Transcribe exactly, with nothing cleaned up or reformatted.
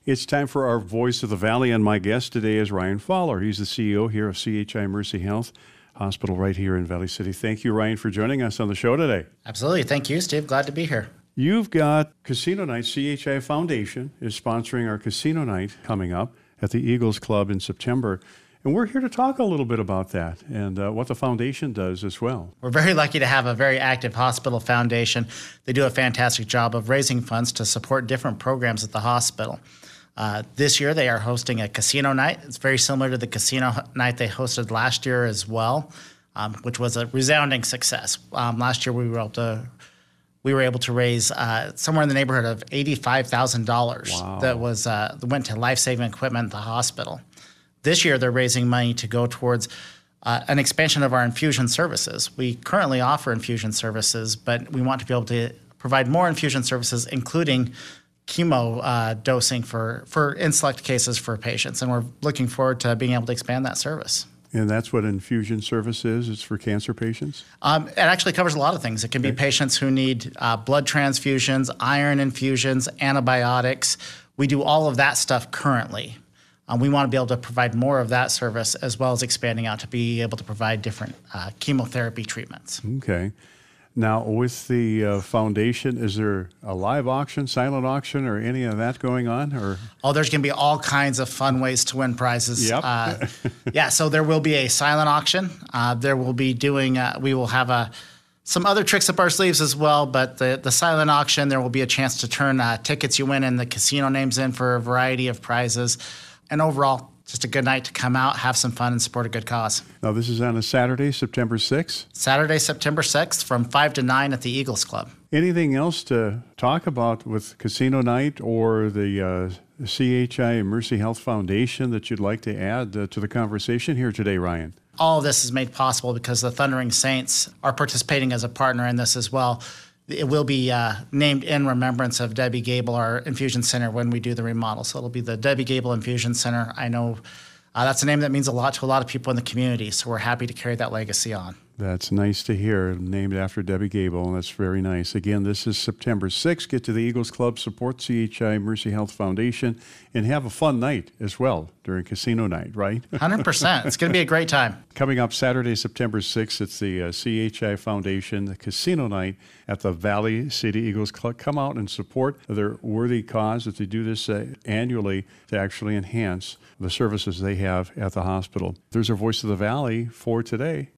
It's time for our Voice of the Valley, and my guest today is Ryan Fowler. He's the C E O here of C H I Mercy Health Hospital right here in Valley City. Thank you, Ryan, for joining us on the show today. Absolutely. Thank you, Steve. Glad to be here. You've got Casino Night. C H I Foundation is sponsoring our Casino Night coming up at the Eagles Club in September. And we're here to talk a little bit about that and uh, what the foundation does as well. We're very lucky to have a very active hospital foundation. They do a fantastic job of raising funds to support different programs at the hospital. Uh, this year, they are hosting a casino night. It's very similar to the casino night they hosted last year as well, um, which was a resounding success. Um, last year, we were able to we were able to raise uh, somewhere in the neighborhood of eighty-five thousand dollars. Wow. That was uh, went to life-saving equipment at the hospital. This year, they're raising money to go towards uh, an expansion of our infusion services. We currently offer infusion services, but we want to be able to provide more infusion services, including chemo uh, dosing for, for in select cases for patients. And we're looking forward to being able to expand that service. And that's what infusion service is? It's for cancer patients? Um, it actually covers a lot of things. It can Okay. be patients who need uh, blood transfusions, iron infusions, antibiotics. We do all of that stuff currently. Um, we want to be able to provide more of that service as well as expanding out to be able to provide different uh, chemotherapy treatments. Okay. Now, with the uh, foundation, is there a live auction, silent auction, or any of that going on? Or Oh, there's going to be all kinds of fun ways to win prizes. Yep. Uh, yeah, so there will be a silent auction. Uh, there will be doing, uh, we will have a, some other tricks up our sleeves as well, but the, the silent auction, there will be a chance to turn uh, tickets you win and the casino names in for a variety of prizes. And overall, just a good night to come out, have some fun, and support a good cause. now, this is on a Saturday, September sixth. Saturday, September sixth from five to nine at the Eagles Club. Anything else to talk about with Casino Night or the uh, C H I Mercy Health Foundation that you'd like to add uh, to the conversation here today, Ryan? All of this is made possible because the Thundering Saints are participating as a partner in this as well. It will be uh, named in remembrance of Debbie Gable, our infusion center, when we do the remodel. So it'll be the Debbie Gable Infusion Center. I know uh, that's a name that means a lot to a lot of people in the community, so we're happy to carry that legacy on. That's nice to hear, named after Debbie Gable, and that's very nice. Again, this is September sixth. Get to the Eagles Club, support C H I Mercy Health Foundation, and have a fun night as well during Casino Night, right? one hundred percent. It's going to be a great time. Coming up Saturday, September sixth, it's the uh, C H I Foundation, the Casino Night at the Valley City Eagles Club. Come out and support their worthy cause that they do this uh, annually to actually enhance the services they have at the hospital. There's our Voice of the Valley for today.